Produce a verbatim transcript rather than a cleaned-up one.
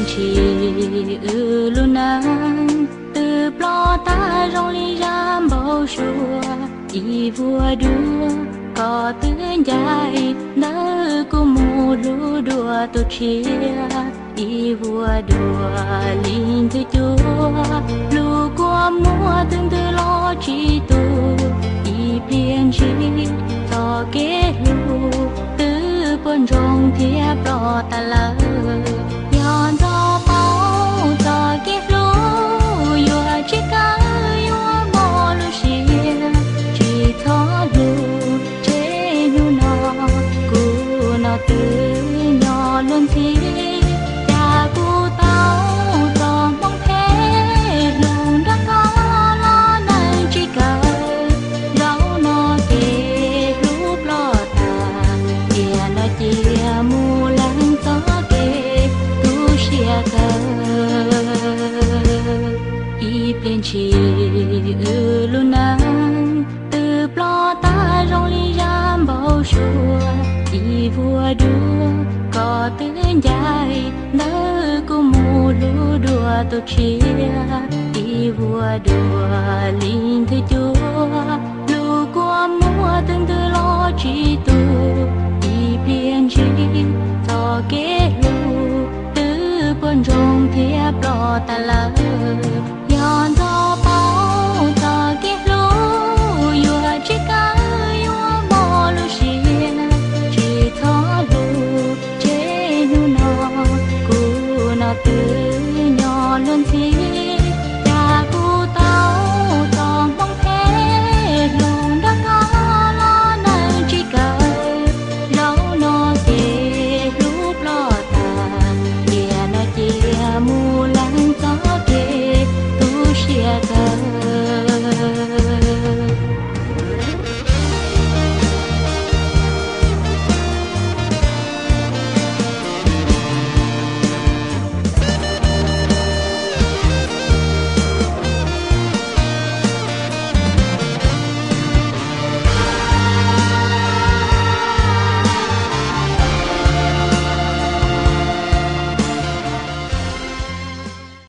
chỉ ư lu nắng từ plo ta rong li ram bao xua y vua đua có tương dài nỡ cô mù lu đùa tu chia y vua đùa linh thứ chúa lu qua mua từng từ lo chi tu y biên chi to kết lu từ bồn rong thiệp lo ta lỡ yon do bao to kết lu yo chỉ cả yo bỏ lu xia chỉ thọ lu chế nu nó cu nó từ nhỏ luôn thi cha cu tao to mong thế luôn đã có lo nay chỉ cả dấu nó kề lúc lo ta kia nó chia mu lắng gió kề tu xia cơ y bên chỉ ư lu nắng từ plo ta rong li ram bao xua y vua đua có tương dài nỡ cô mù lu đùa tu chia y vua đùa linh thứ chúa lu qua mua từng từ lo chi tu y biên chi to kết lu từ bồn rong thiệp lo ta lỡ